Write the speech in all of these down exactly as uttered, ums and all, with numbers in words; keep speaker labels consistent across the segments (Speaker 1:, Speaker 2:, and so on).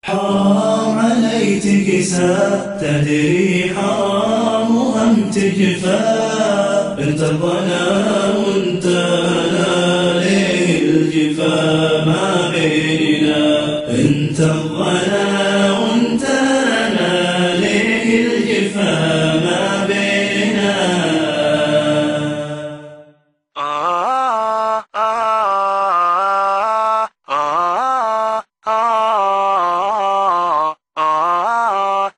Speaker 1: حرام عليك تقسى، تدري حرام وهم تجفى. انت الظنا وانت انا، ليه الجفا ما بيننا؟ انت الظنا وانت انا، ليه الجفا ما بيننا؟ آه آه آه آه آه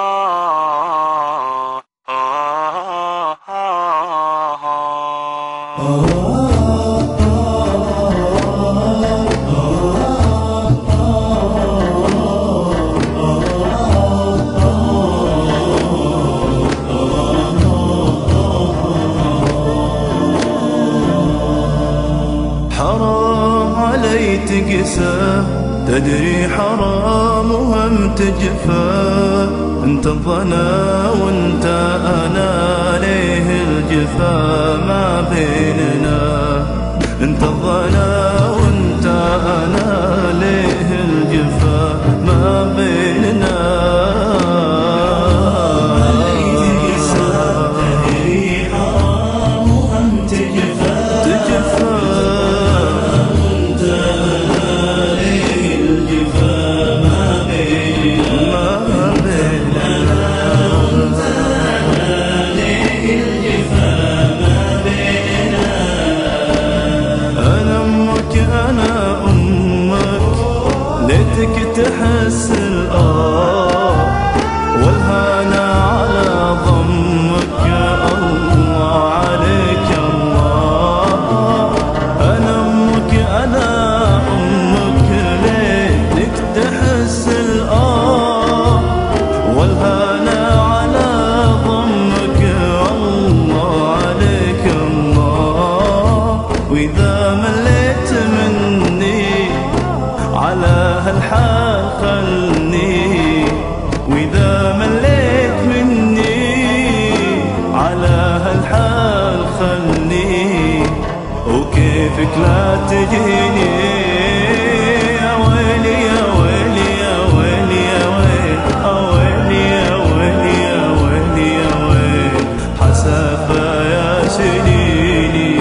Speaker 1: حرام علي تقسى، تدري حرام وهم تجفى. انت الظنا وانت انا، ليه الجفا ما بيننا؟ انت الظنا وانت انا، ليه الجفا ما بيننا؟ ليتك تحس الآه والهنا على ضمك، الله عليك الله. أنا أمك أنا أمك، ليتك تحس الآه والهنا على ضمك، الله عليك الله. وإذا مليت مني على هالحال خلني، وإذا مليت مني على هالحال خلني، وكيفك لا تجيني؟ يا ويلي يا ويلي يا ويلي يا ويلي، يا ويلي يا ويلي يا ويلي يا ويلي، حسافة يا سنيني.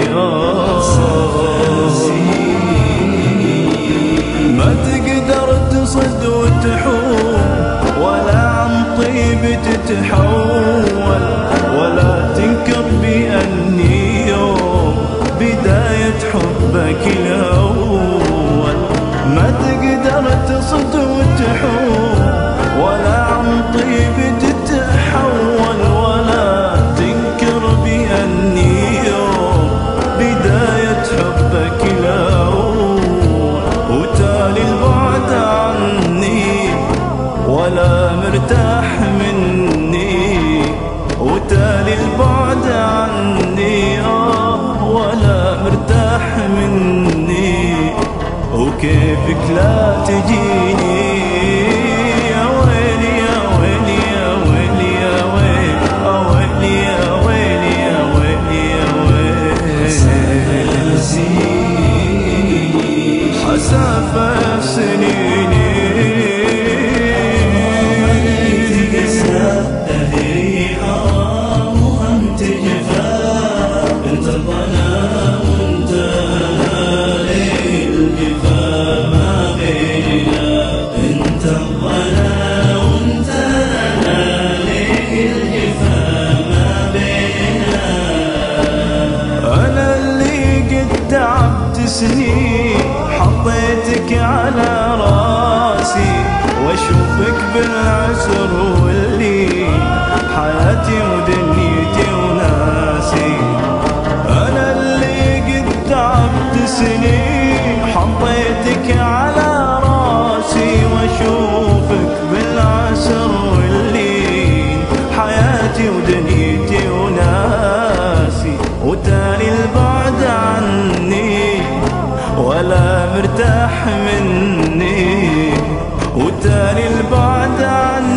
Speaker 1: ما تقدر تصد وتحول، ولا عن طيب تتحول، ولا تنكر بأني يوم بداية حبك الأول. ما تقدر تصد وتحول، ولا عن طيب تتحول، ولا تنكر بأني يوم بداية حبك الأول. وتالي البعد عني ولا مرتاح مني، وتالي البعد عني آه ولا مرتاح مني، وكيفك لا تجيني؟ يا ويلي يا ويلي يا ويلي يا ويلي، يا ويلي يا ويلي يا ويلي يا ويلي، حسافة سنيني. تدري حرام وهم تجفى. انت الظنا وانت انا، ليه الجفا ما بيننا؟ انت الظنا وانت انا، ليه الجفا ما بيننا؟ انا اللي قد تعبت سنين، حطيتك على راسي، واشوفك بالعسر واللي حياتي ودنيتي وناسي. انا اللي قد تعبت سنين، حطيتك على راسي، واشوفك بالعسر واللي حياتي ودنيتي وناسي. وتالي البعد عني ولا مرتاح مني، وتالي البعد عني